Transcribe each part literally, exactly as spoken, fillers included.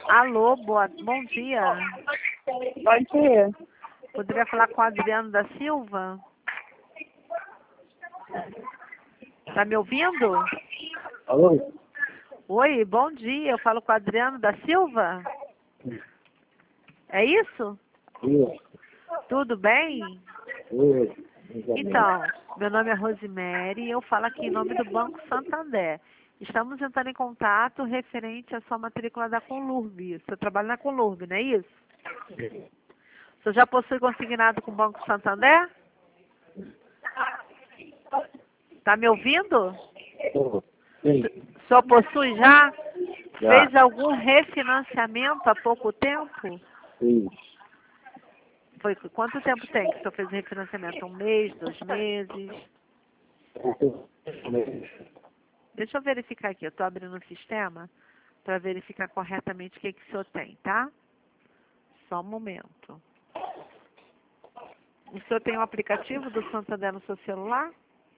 Alô, boa, bom dia. Bom dia. Poderia falar com o Adriano da Silva? Tá me ouvindo? Alô? Oi, bom dia. Eu falo com o Adriano da Silva? É isso? Oi. Tudo bem? Oi. Então, meu nome é Rosemary e eu falo aqui em nome do Banco Santander. Estamos entrando em contato referente à sua matrícula da Conlurb. Você trabalha na Conlurb, não é isso? Você já possui consignado com o Banco Santander? Tá me ouvindo? Ô, Sim. O senhor possui já? Já. Fez algum refinanciamento há pouco tempo? Sim. Foi quanto tempo tem que o senhor fez o refinanciamento? Um mês, dois meses? Deixa eu verificar aqui. Eu estou abrindo o sistema para verificar corretamente o que, que o senhor tem, tá? Só um momento. O senhor tem o aplicativo do Santander no seu celular?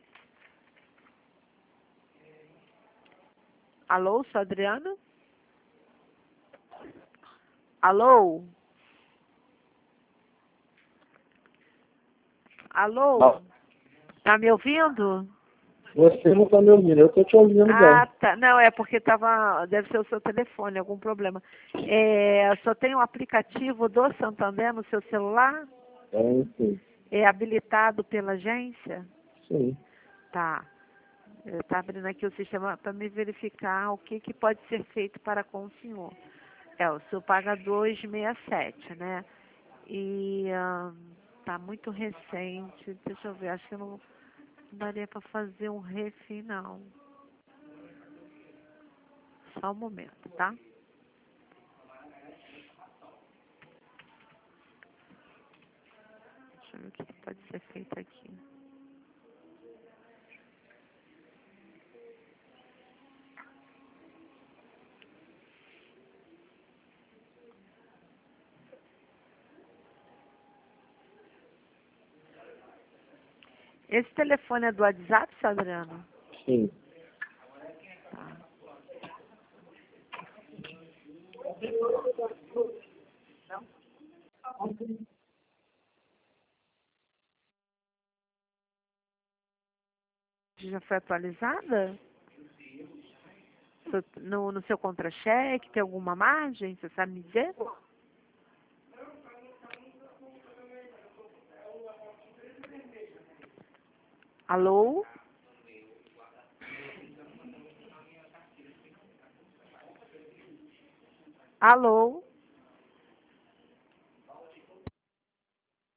Alô, sou Adriano? Alô? Alô? Não. Tá me ouvindo? Você não está me ouvindo, eu estou te ouvindo Ah, bem. tá. Não, é porque tava, deve ser o seu telefone, algum problema. É, só tem o aplicativo do Santander no seu celular? É, sim. É habilitado pela agência? Sim. Tá. Eu estou abrindo aqui o sistema para me verificar o que, que pode ser feito para com o senhor. É, o senhor paga dois e sessenta e sete, né? E está muito recente. Deixa eu ver, acho que não, não daria para fazer um refin, não. Só um momento, tá? Deixa eu ver o que, que pode ser feito aqui. Esse telefone é do WhatsApp, seu Adriano? Sim. Tá. Já foi atualizada? No, no seu contra-cheque, tem alguma margem? Você sabe me dizer? Alô? Alô?